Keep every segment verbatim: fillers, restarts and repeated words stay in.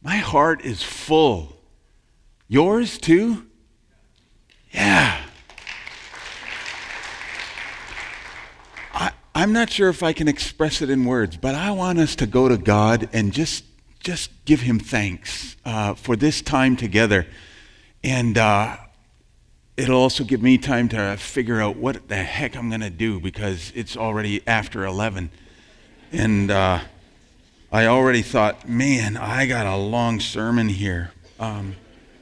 My heart is full. Yours too? Yeah. I, I'm not sure if I can express it in words, but I want us to go to God and just, just give him thanks uh, for this time together. And uh, it'll also give me time to figure out what the heck I'm going to do, because it's already after eleven. And uh, I already thought, man, I got a long sermon here. Um,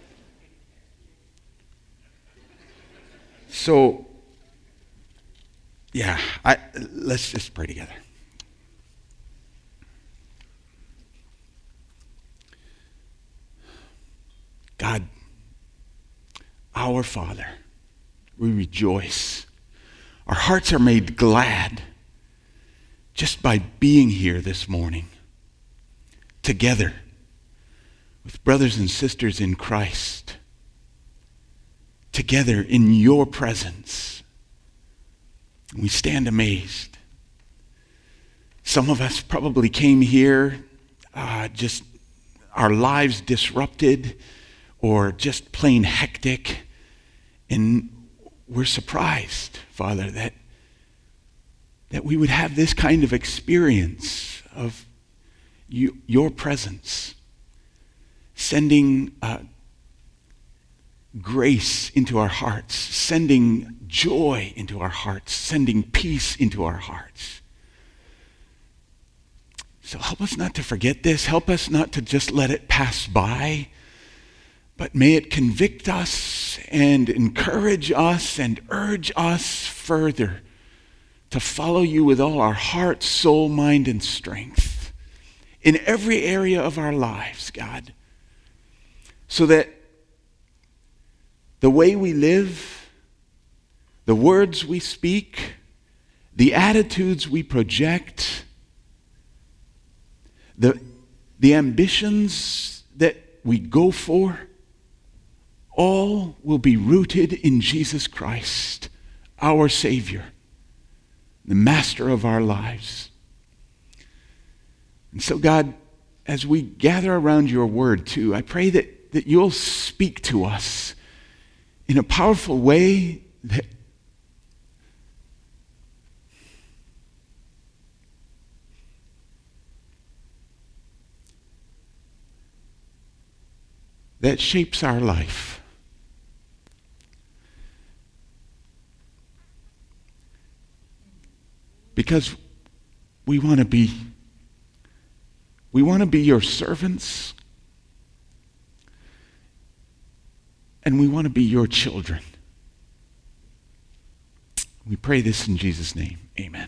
so, yeah, I, let's just pray together. God, our Father, we rejoice. Our hearts are made glad just by being here this morning, together with brothers and sisters in Christ, together in your presence. We stand amazed. Some of us probably came here uh, just our lives disrupted or just plain hectic, and we're surprised, Father, that that we would have this kind of experience of you, your presence, sending uh, grace into our hearts, sending joy into our hearts, sending peace into our hearts. So help us not to forget this. Help us not to just let it pass by, but may it convict us and encourage us and urge us further to follow you with all our heart, soul, mind, and strength in every area of our lives, God, so that the way we live, the words we speak, the attitudes we project, the, the ambitions that we go for, all will be rooted in Jesus Christ, our Savior, the master of our lives. And so, God, as we gather around your word too, I pray that, that you'll speak to us in a powerful way that that shapes our life. Because we want to be, we want to be your servants, and we want to be your children. We pray this in Jesus' name. Amen.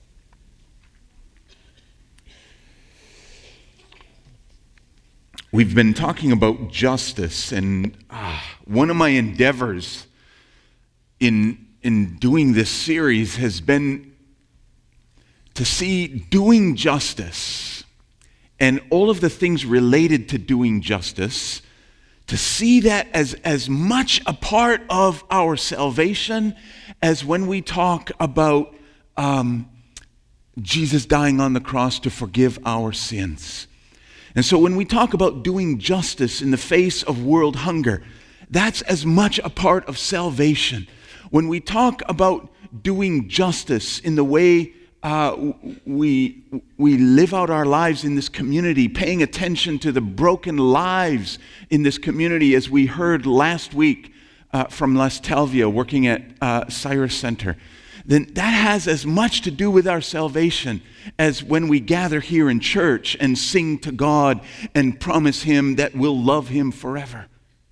We've been talking about justice, and ah, one of my endeavors in, in doing this series has been to see doing justice and all of the things related to doing justice, to see that as, as much a part of our salvation as when we talk about um, Jesus dying on the cross to forgive our sins. And so when we talk about doing justice in the face of world hunger, that's as much a part of salvation. When we talk about doing justice in the way uh, we, we live out our lives in this community, paying attention to the broken lives in this community, as we heard last week uh, from Les Talvia working at uh, Cyrus Center, then that has as much to do with our salvation as when we gather here in church and sing to God and promise him that we'll love him forever.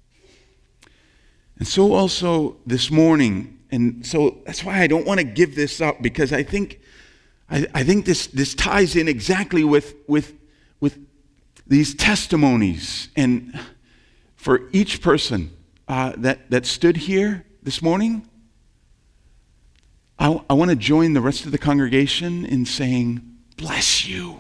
And so also this morning, and so that's why I don't want to give this up, because I think I, I think this, this ties in exactly with, with, with these testimonies. And for each person uh, that, that stood here this morning, I, I want to join the rest of the congregation in saying, bless you.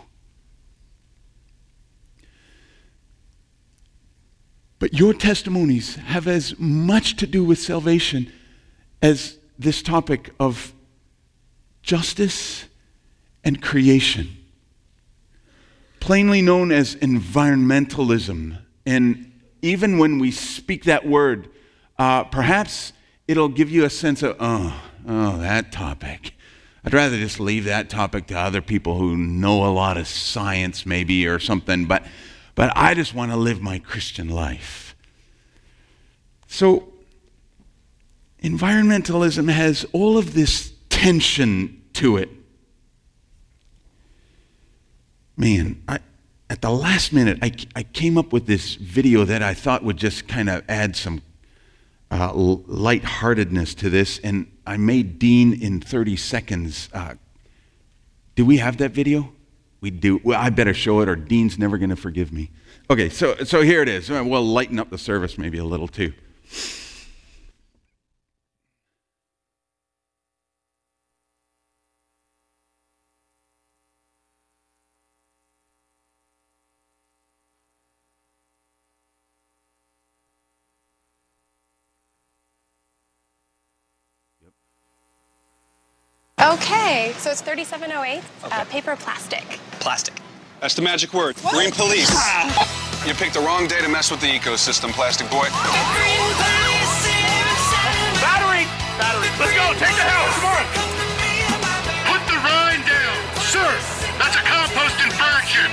But your testimonies have as much to do with salvation as this topic of justice and creation. plainly known as environmentalism. And even when we speak that word, uh, perhaps it'll give you a sense of, oh, oh, that topic. I'd rather just leave that topic to other people who know a lot of science maybe or something, but, but I just want to live my Christian life. So, environmentalism has all of this tension to it. Man, I, at the last minute, I, I came up with this video that I thought would just kind of add some uh, lightheartedness to this, and I made Dean in thirty seconds. Uh, do we have that video? We do. Well, I better show it, or Dean's never going to forgive me. Okay, so so here it is. We'll lighten up the service maybe a little too. Okay, so it's thirty-seven oh eight, okay. uh, paper plastic. Plastic. That's the magic word. What? Green police. Ah. You picked the wrong day to mess with the ecosystem, plastic boy. Battery! Battery. Let's go, take the house, come on! Put the rind down. Sir, that's a compost infraction.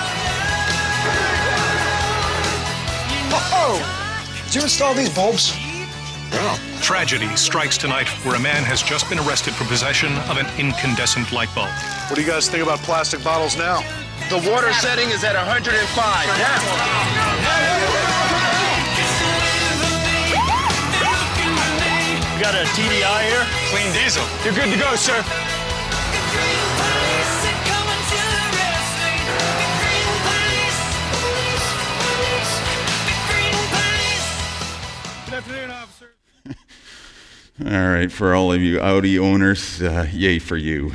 Oh, did you install these bulbs? Yeah. Tragedy strikes tonight where a man has just been arrested for possession of an incandescent light bulb. What do you guys think about plastic bottles now? The water setting is at one hundred five. Yeah. You got a T D I here? Clean diesel. You're good to go, sir. Good afternoon, officer. All right, for all of you Audi owners, uh, yay for you.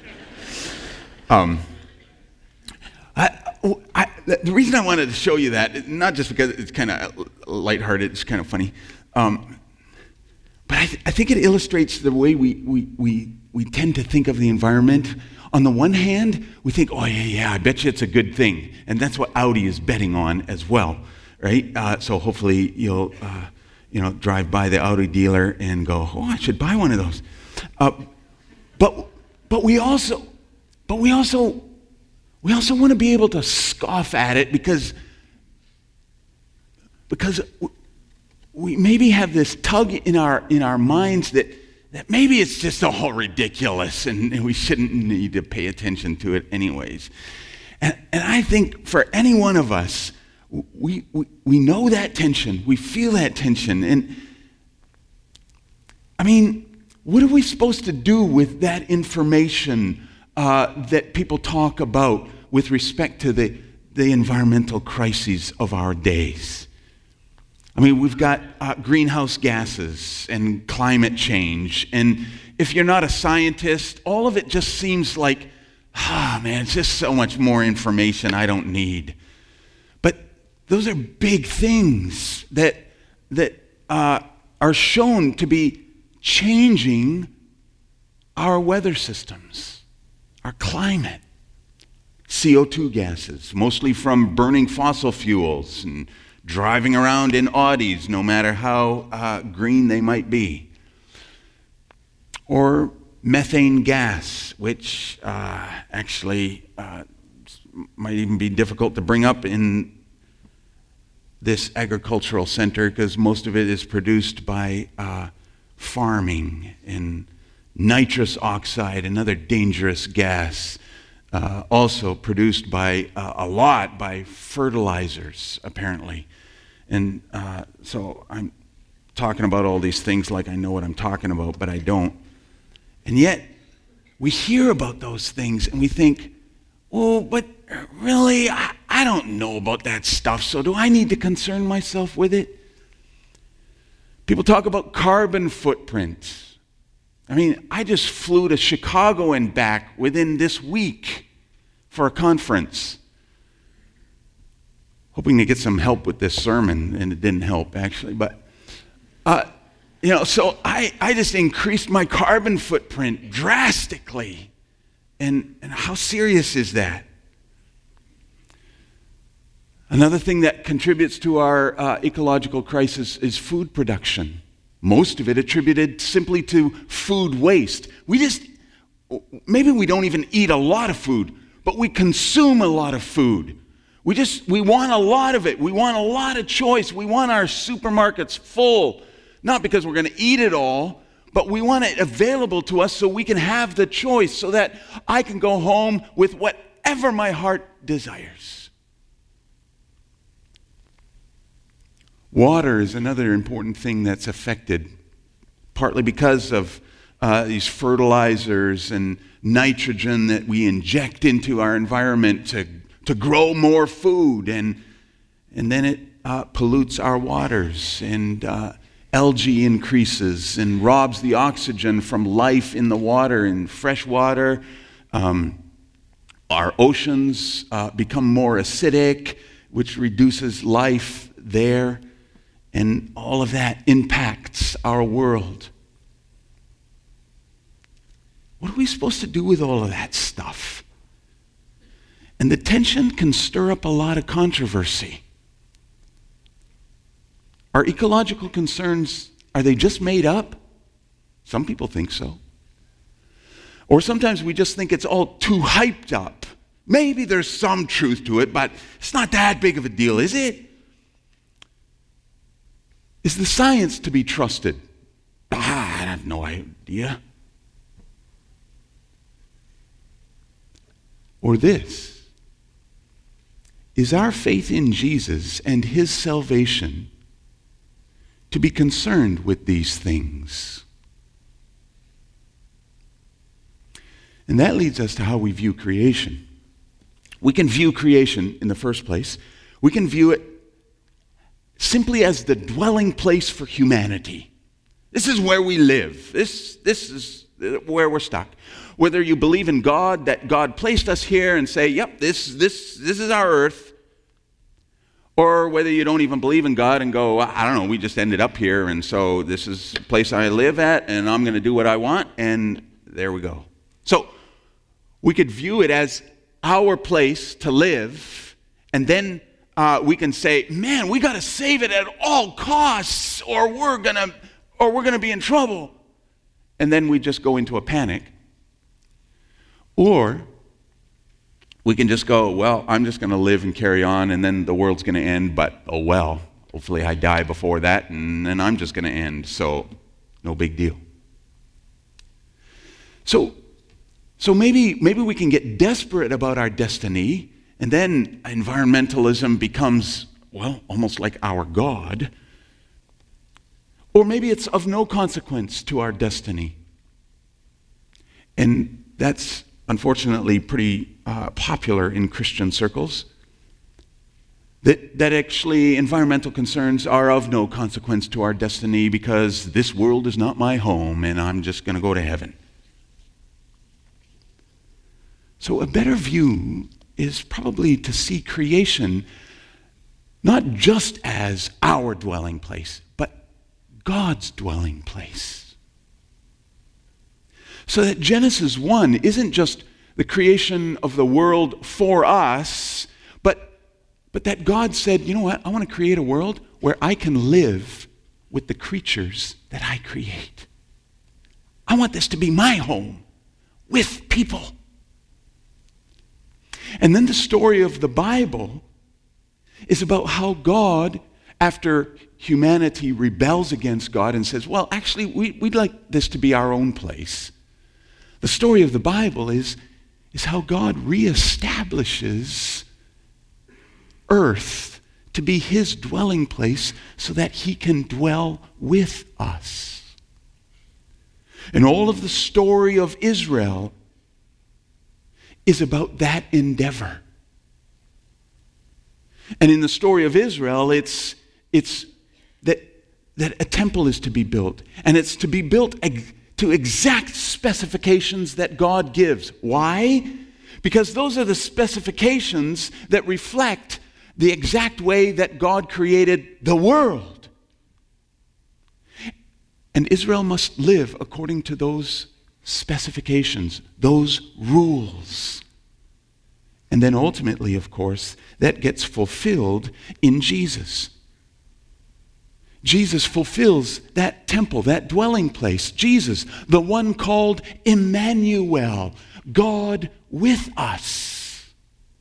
Um, I, I, the reason I wanted to show you that, not just because it's kind of lighthearted, it's kind of funny, um, but I, th- I think it illustrates the way we, we, we, we tend to think of the environment. On the one hand, we think, oh yeah, yeah, I bet you it's a good thing. And that's what Audi is betting on as well, right? Uh, so hopefully you'll... Uh, you know, drive by the Audi dealer and go, oh, I should buy one of those. Uh, but but we also but we also we also want to be able to scoff at it because because we maybe have this tug in our in our minds that that maybe it's just all ridiculous and, and we shouldn't need to pay attention to it anyways. And and I think for any one of us, We, we we know that tension. We feel that tension. And I mean, what are we supposed to do with that information uh, that people talk about with respect to the, the environmental crises of our days? I mean, we've got uh, greenhouse gases and climate change. And if you're not a scientist, all of it just seems like, ah, oh, man, it's just so much more information I don't need. Those are big things that that uh, are shown to be changing our weather systems, our climate. C O two gases, mostly from burning fossil fuels and driving around in Audis, no matter how uh, green they might be. Or methane gas, which uh, actually uh, might even be difficult to bring up in this agricultural center because most of it is produced by uh, farming, and nitrous oxide, another dangerous gas, uh, also produced by uh, a lot by fertilizers apparently. And uh, so I'm talking about all these things like I know what I'm talking about, but I don't. And yet we hear about those things and we think, oh, but really, I, I don't know about that stuff, so do I need to concern myself with it? People talk about carbon footprint. I mean, I just flew to Chicago and back within this week for a conference, hoping to get some help with this sermon, and it didn't help, actually. But, uh, you know, so I, I just increased my carbon footprint drastically. And, and how serious is that? Another thing that contributes to our uh, ecological crisis is food production. Most of it attributed simply to food waste. We just, maybe we don't even eat a lot of food, but we consume a lot of food. We just, we want a lot of it. We want a lot of choice. We want our supermarkets full, not because we're going to eat it all, but we want it available to us so we can have the choice, so that I can go home with whatever my heart desires. Water is another important thing that's affected, partly because of uh, these fertilizers and nitrogen that we inject into our environment to, to grow more food, and, and then it uh, pollutes our waters, and uh, algae increases and robs the oxygen from life in the water, in fresh water. Um, our oceans uh, become more acidic, which reduces life there. And all of that impacts our world. What are we supposed to do with all of that stuff? And the tension can stir up a lot of controversy. Are ecological concerns, are they just made up? Some people think so. Or sometimes we just think it's all too hyped up. Maybe there's some truth to it, but it's not that big of a deal, is it? Is the science to be trusted? Ah, I have no idea. Or this: is our faith in Jesus and his salvation to be concerned with these things? And that leads us to how we view creation. We can view creation, in the first place, we can view it simply as the dwelling place for humanity. This is where we live. This, this is where we're stuck. Whether you believe in God, that God placed us here and say, yep, this, this, this is our earth, or whether you don't even believe in God and go, I don't know, we just ended up here, and so this is the place I live at, and I'm going to do what I want, and there we go. So we could view it as our place to live, and then Uh, we can say, man, we got to save it at all costs, or we're gonna, or we're gonna be in trouble, and then we just go into a panic. Or we can just go, well, I'm just gonna live and carry on, and then the world's gonna end. But oh well, hopefully I die before that, and then I'm just gonna end. So no big deal. So, so maybe maybe we can get desperate about our destiny. And then environmentalism becomes, well, almost like our God. Or maybe it's of no consequence to our destiny. And that's unfortunately pretty uh, popular in Christian circles. That, that actually environmental concerns are of no consequence to our destiny because this world is not my home and I'm just going to go to heaven. So a better view is probably to see creation not just as our dwelling place, but God's dwelling place. So that Genesis one isn't just the creation of the world for us, but, but that God said, you know what, I want to create a world where I can live with the creatures that I create. I want this to be my home with people. And then the story of the Bible is about how God, after humanity rebels against God and says, well, actually, we, we'd like this to be our own place. The story of the Bible is, is how God reestablishes earth to be his dwelling place so that he can dwell with us. And all of the story of Israel is about that endeavor. And in the story of Israel, it's, it's that, that a temple is to be built. And it's to be built ex- to exact specifications that God gives. Why? Because those are the specifications that reflect the exact way that God created the world. And Israel must live according to those specifications, those rules. And then ultimately, of course, that gets fulfilled in Jesus. Jesus fulfills that temple, that dwelling place. Jesus, the one called Emmanuel, God with us.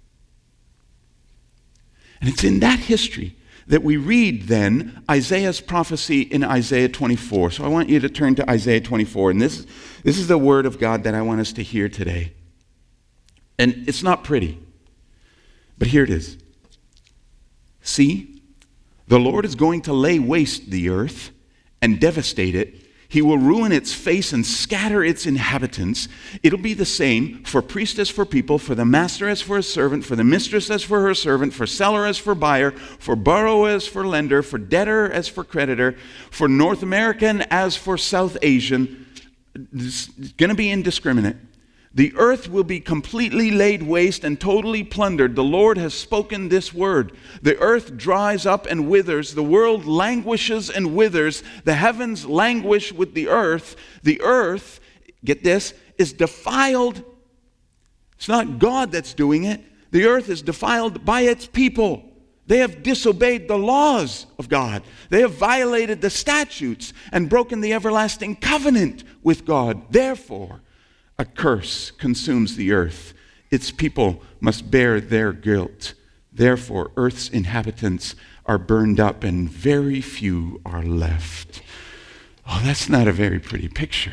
And it's in that history that we read then Isaiah's prophecy in Isaiah twenty-four. So I want you to turn to Isaiah twenty-four. And this, this is the word of God that I want us to hear today. And it's not pretty, but here it is. See, the Lord is going to lay waste the earth and devastate it. He will ruin its face and scatter its inhabitants. It'll be the same for priest as for people, for the master as for a servant, for the mistress as for her servant, for seller as for buyer, for borrower as for lender, for debtor as for creditor, for North American as for South Asian. It's going to be indiscriminate. The earth will be completely laid waste and totally plundered. The Lord has spoken this word. The earth dries up and withers. The world languishes and withers. The heavens languish with the earth. The earth, get this, is defiled. It's not God that's doing it. The earth is defiled by its people. They have disobeyed the laws of God. They have violated the statutes and broken the everlasting covenant with God. Therefore, a curse consumes the earth. Its people must bear their guilt. Therefore, earth's inhabitants are burned up and very few are left. Oh, that's not a very pretty picture.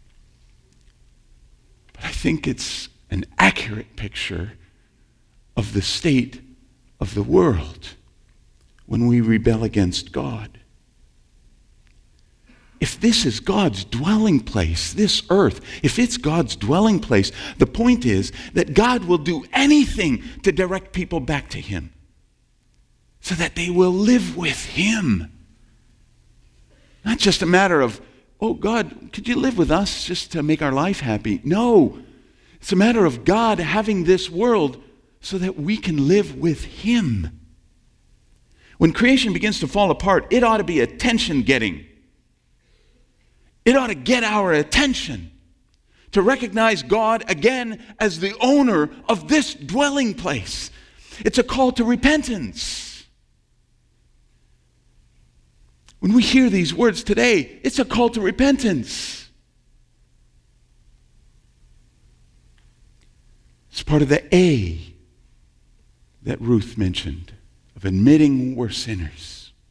But I think it's an accurate picture of the state of the world when we rebel against God. If this is God's dwelling place, this earth, if it's God's dwelling place, the point is that God will do anything to direct people back to Him so that they will live with Him. Not just a matter of, oh God, could you live with us just to make our life happy? No, it's a matter of God having this world so that we can live with Him. When creation begins to fall apart, it ought to be attention-getting. It ought to get our attention to recognize God again as the owner of this dwelling place. It's a call to repentance. When we hear these words today, it's a call to repentance. It's part of the A that Ruth mentioned of admitting we're sinners.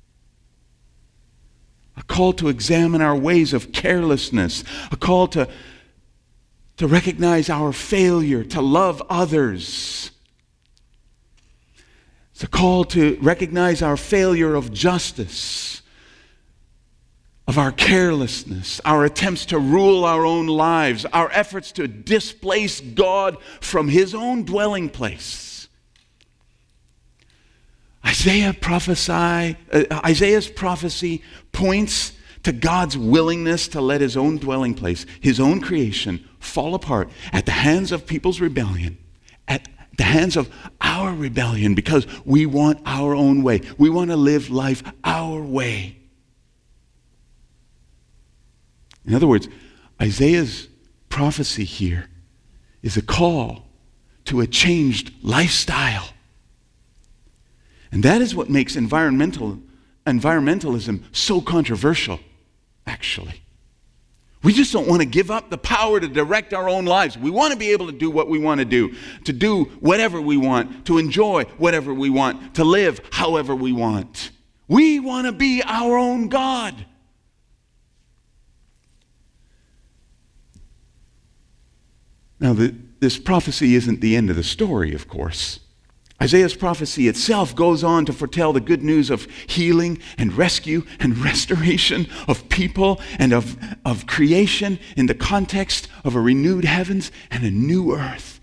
A call to examine our ways of carelessness. A call to, to recognize our failure, to love others. It's a call to recognize our failure of justice, of our carelessness, our attempts to rule our own lives, our efforts to displace God from His own dwelling place. Isaiah prophesy, uh, Isaiah's prophecy points to God's willingness to let His own dwelling place, His own creation, fall apart at the hands of people's rebellion, at the hands of our rebellion, because we want our own way. We want to live life our way. In other words, Isaiah's prophecy here is a call to a changed lifestyle. And that is what makes environmental, environmentalism so controversial, actually. We just don't want to give up the power to direct our own lives. We want to be able to do what we want to do, to do whatever we want, to enjoy whatever we want, to live however we want. We want to be our own God. Now, the, this prophecy isn't the end of the story, of course. Isaiah's prophecy itself goes on to foretell the good news of healing and rescue and restoration of people and of, of creation in the context of a renewed heavens and a new earth.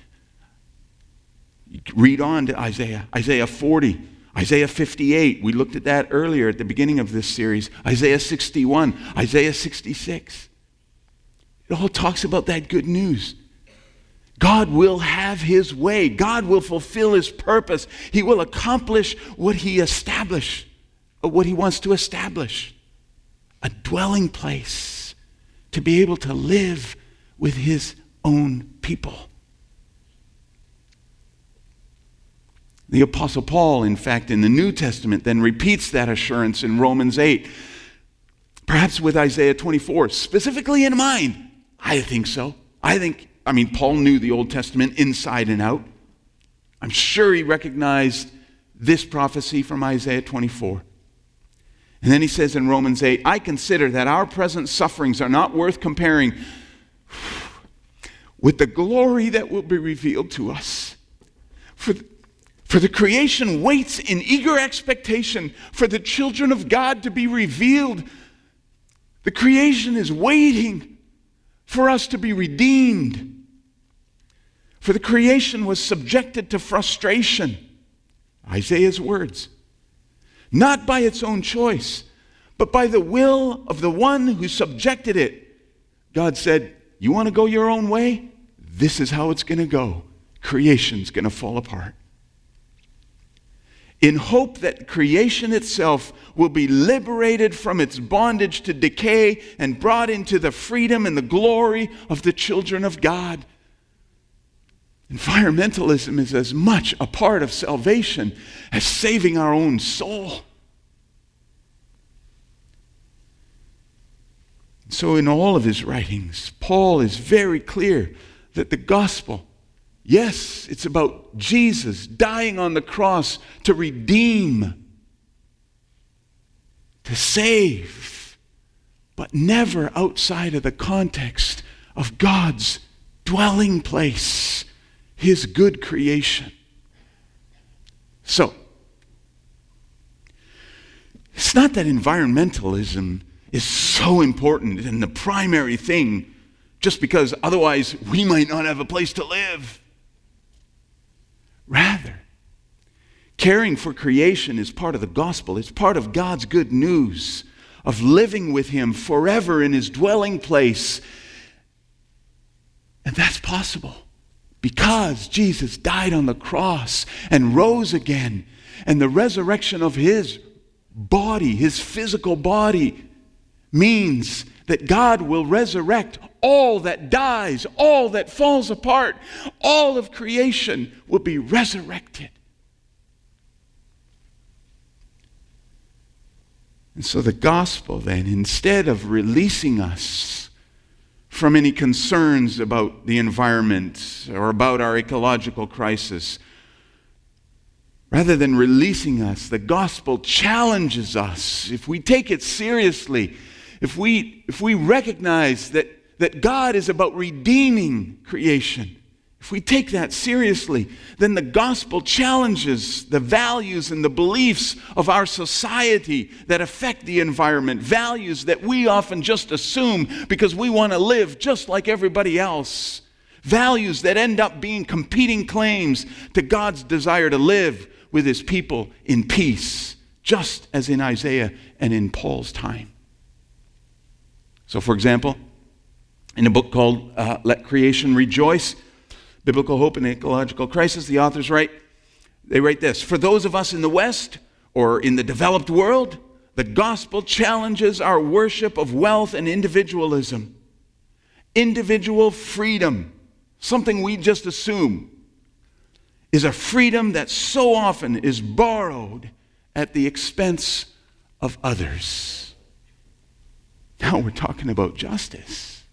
Read on to Isaiah, Isaiah forty, Isaiah fifty-eight. We looked at that earlier at the beginning of this series. Isaiah sixty-one, Isaiah sixty-six. It all talks about that good news. God will have His way. God will fulfill His purpose. He will accomplish what He established, what He wants to establish. A dwelling place to be able to live with His own people. The Apostle Paul, in fact, in the New Testament, then repeats that assurance in Romans eight, perhaps with Isaiah twenty-four, specifically in mind. I think so. I think, I mean, Paul knew the Old Testament inside and out. I'm sure he recognized this prophecy from Isaiah twenty-four. And then he says in Romans eight, I consider that our present sufferings are not worth comparing with the glory that will be revealed to us. For, for the creation waits in eager expectation for the children of God to be revealed. The creation is waiting for us to be redeemed. For the creation was subjected to frustration. Isaiah's words. Not by its own choice, but by the will of the one who subjected it. God said, you want to go your own way? This is how it's going to go. Creation's going to fall apart. In hope that creation itself will be liberated from its bondage to decay and brought into the freedom and the glory of the children of God. Environmentalism is as much a part of salvation as saving our own soul. So in all of his writings, Paul is very clear that the gospel, yes, it's about Jesus dying on the cross to redeem, to save, but never outside of the context of God's dwelling place, his good creation. So, it's not that environmentalism is so important and the primary thing just because otherwise we might not have a place to live. Rather, caring for creation is part of the gospel. It's part of God's good news of living with him forever in his dwelling place. And that's possible because Jesus died on the cross and rose again. And the resurrection of his body, his physical body, means that God will resurrect all that dies, all that falls apart. All of creation will be resurrected. And so the gospel then, instead of releasing us from any concerns about the environment or about our ecological crisis, rather than releasing us, the gospel challenges us. If we take it seriously, if we, if we recognize that, that God is about redeeming creation, if we take that seriously, then the gospel challenges the values and the beliefs of our society that affect the environment, values that we often just assume because we want to live just like everybody else, values that end up being competing claims to God's desire to live with his people in peace, just as in Isaiah and in Paul's time. So, for example, in a book called uh, Let Creation Rejoice, Biblical Hope in the Ecological Crisis, the authors write, they write this: for those of us in the West or in the developed world, the gospel challenges our worship of wealth and individualism. Individual freedom, something we just assume, is a freedom that so often is borrowed at the expense of others. Now we're talking about justice.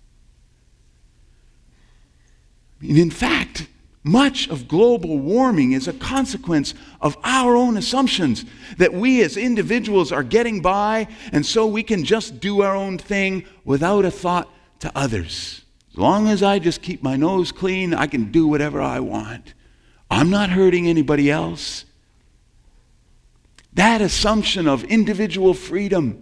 I mean, in fact, much of global warming is a consequence of our own assumptions that we as individuals are getting by, and so we can just do our own thing without a thought to others. As long as I just keep my nose clean, I can do whatever I want. I'm not hurting anybody else. That assumption of individual freedom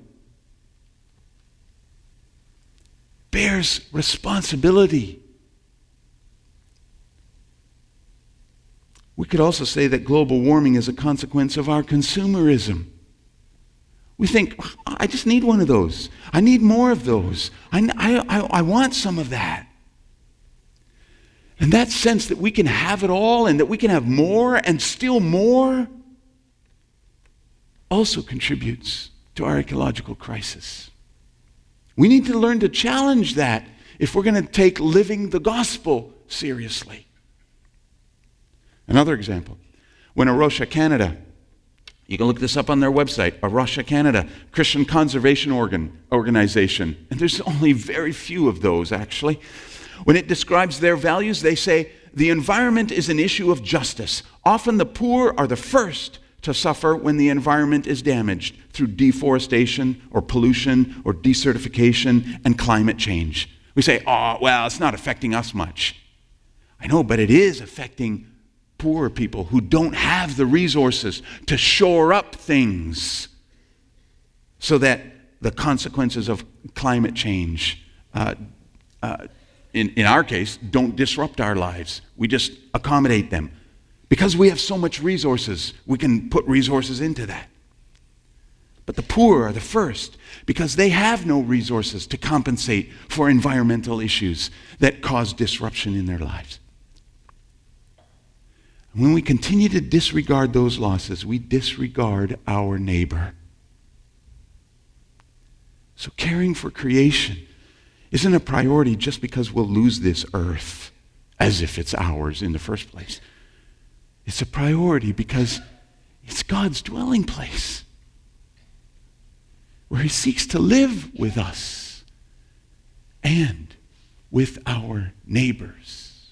bears responsibility. We could also say that global warming is a consequence of our consumerism. We think, I just need one of those. I need more of those. I, I, I want some of that. And that sense that we can have it all and that we can have more and still more also contributes to our ecological crisis. We need to learn to challenge that if we're going to take living the gospel seriously. Another example. When A Rocha Canada, you can look this up on their website, A Rocha Canada, Christian conservation organ, organization, and there's only very few of those actually. When it describes their values, they say, the environment is an issue of justice. Often the poor are the first to suffer when the environment is damaged through deforestation or pollution or desertification and climate change. We say, oh, well, it's not affecting us much. I know, but it is affecting poor people who don't have the resources to shore up things so that the consequences of climate change, uh, uh, in, in our case, don't disrupt our lives. We just accommodate them. Because we have so much resources, we can put resources into that. But the poor are the first because they have no resources to compensate for environmental issues that cause disruption in their lives. When we continue to disregard those losses, we disregard our neighbor. So caring for creation isn't a priority just because we'll lose this earth as if it's ours in the first place. It's a priority because it's God's dwelling place where He seeks to live with us and with our neighbors.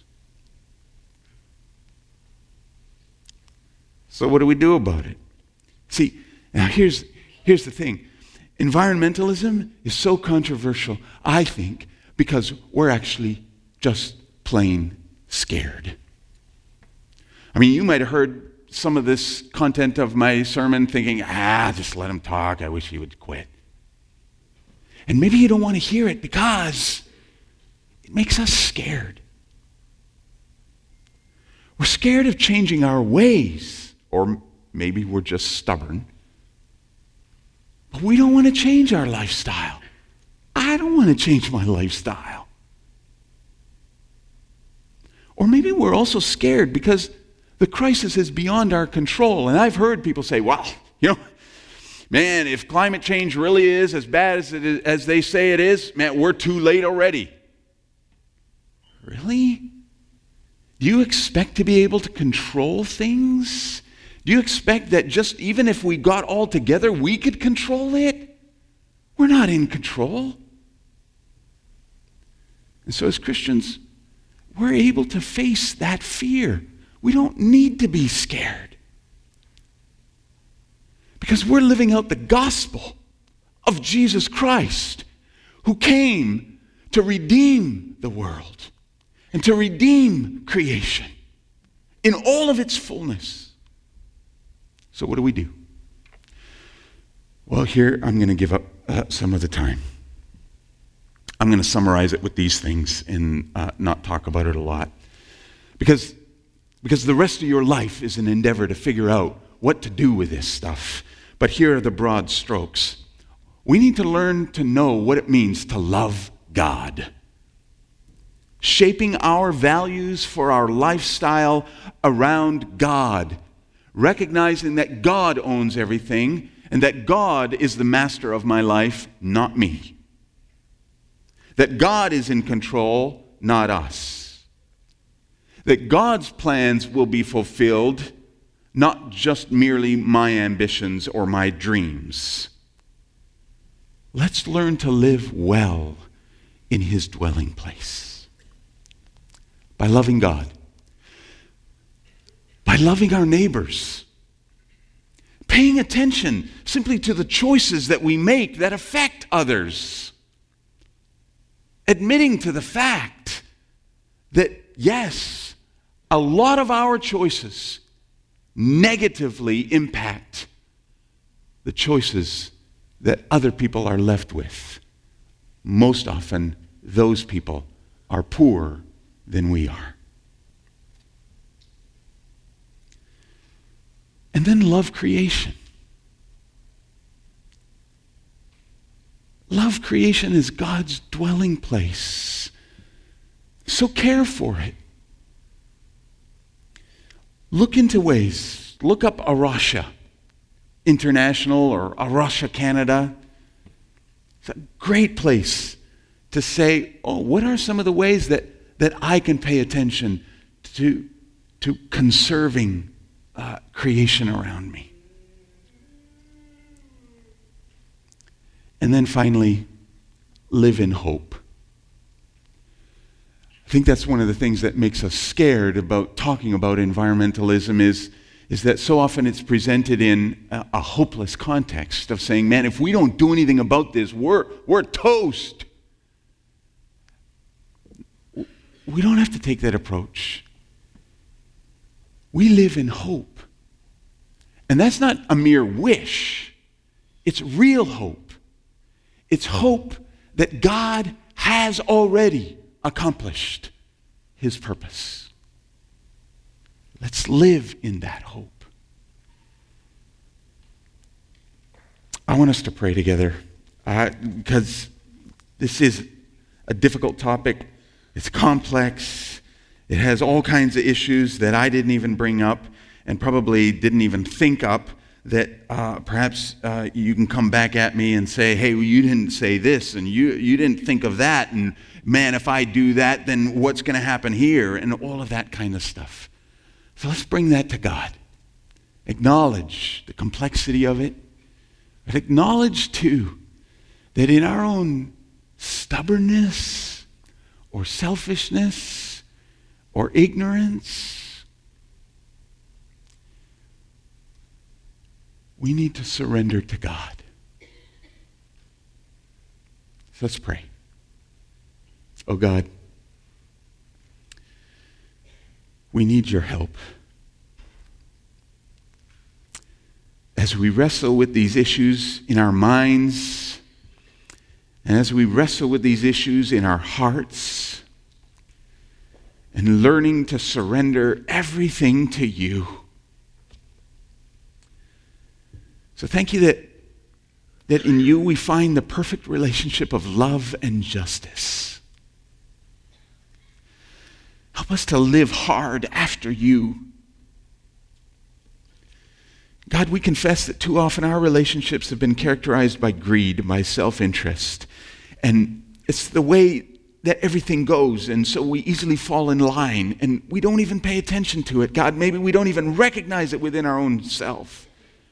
So what do we do about it? See, now here's, here's the thing. Environmentalism is so controversial, I think, because we're actually just plain scared. I mean, you might have heard some of this content of my sermon thinking, ah, just let him talk. I wish he would quit. And maybe you don't want to hear it because it makes us scared. We're scared of changing our ways, or maybe we're just stubborn. But we don't want to change our lifestyle. I don't want to change my lifestyle. Or maybe we're also scared because the crisis is beyond our control. And I've heard people say, well, you know, man, if climate change really is as bad as, it is, as they say it is, man, we're too late already. Really? Do you expect to be able to control things? Do you expect that just even if we got all together, we could control it? We're not in control. And so as Christians, we're able to face that fear. We don't need to be scared because we're living out the gospel of Jesus Christ, who came to redeem the world and to redeem creation in all of its fullness. So what do we do? Well, here I'm going to give up uh, some of the time. I'm going to summarize it with these things and uh, not talk about it a lot. Because Because the rest of your life is an endeavor to figure out what to do with this stuff. But here are the broad strokes. We need to learn to know what it means to love God. Shaping our values for our lifestyle around God. Recognizing that God owns everything and that God is the master of my life, not me. That God is in control, not us. That God's plans will be fulfilled, not just merely my ambitions or my dreams. Let's learn to live well in His dwelling place. By loving God. By loving our neighbors. Paying attention simply to the choices that we make that affect others. Admitting to the fact that, yes, a lot of our choices negatively impact the choices that other people are left with. Most often, those people are poorer than we are. And then love creation. Love creation is God's dwelling place. So care for it. Look into ways. Look up A Rocha International or A Rocha Canada. It's a great place to say, oh, what are some of the ways that, that I can pay attention to, to conserving uh, creation around me. And then finally, live in hope. I think that's one of the things that makes us scared about talking about environmentalism is, is that so often it's presented in a, a hopeless context of saying, man, if we don't do anything about this, we're, we're toast. We don't have to take that approach. We live in hope. And that's not a mere wish. It's real hope. It's hope that God has already accomplished his purpose. Let's live in that hope. I want us to pray together uh, because this is a difficult topic. It's complex. It has all kinds of issues that I didn't even bring up and probably didn't even think up, that uh, perhaps uh, you can come back at me and say, hey, well, you didn't say this, and you, you didn't think of that, and man, if I do that, then what's going to happen here, and all of that kind of stuff. So let's bring that to God. Acknowledge the complexity of it, but acknowledge, too, that in our own stubbornness or selfishness or ignorance, we need to surrender to God. So let's pray. Oh God, we need your help. As we wrestle with these issues in our minds, and as we wrestle with these issues in our hearts, and learning to surrender everything to you. So thank you that, that in you we find the perfect relationship of love and justice. Help us to live hard after you. God, we confess that too often our relationships have been characterized by greed, by self-interest. And it's the way that everything goes, and so we easily fall in line, and we don't even pay attention to it. God, maybe we don't even recognize it within our own self.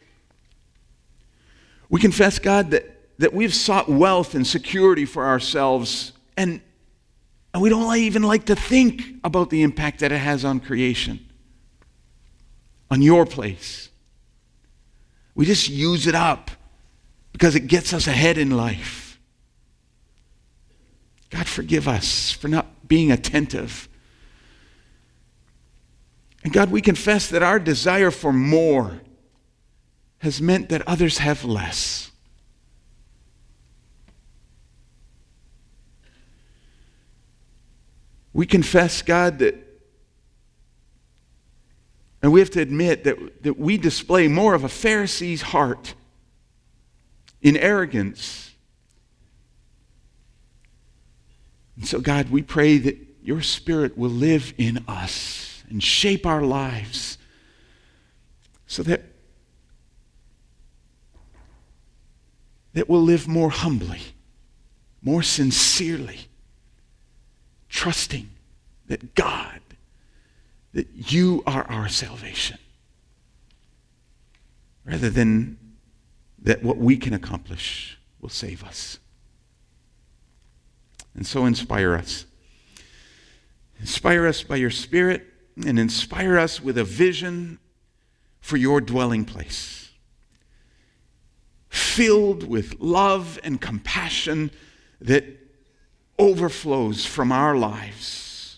We confess, God, that, that we've sought wealth and security for ourselves, and, and we don't even like to think about the impact that it has on creation, on your place. We just use it up because it gets us ahead in life. God, forgive us for not being attentive. And God, we confess that our desire for more has meant that others have less. We confess, God, that, and we have to admit that, that we display more of a Pharisee's heart in arrogance. And so, God, we pray that your Spirit will live in us and shape our lives so that that we'll live more humbly, more sincerely, trusting that God, that you are our salvation, rather than that what we can accomplish will save us. And so inspire us. Inspire us by your Spirit, and inspire us with a vision for your dwelling place, filled with love and compassion that overflows from our lives.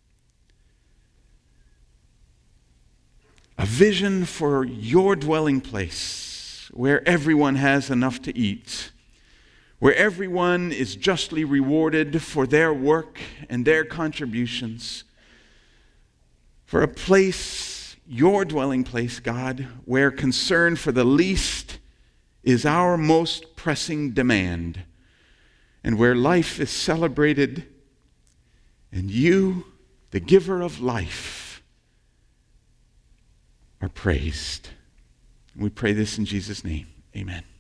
A vision for your dwelling place where everyone has enough to eat, where everyone is justly rewarded for their work and their contributions, for a place, your dwelling place, God, where concern for the least is our most pressing demand, and where life is celebrated, and you, the giver of life, are praised. We pray this in Jesus' name. Amen.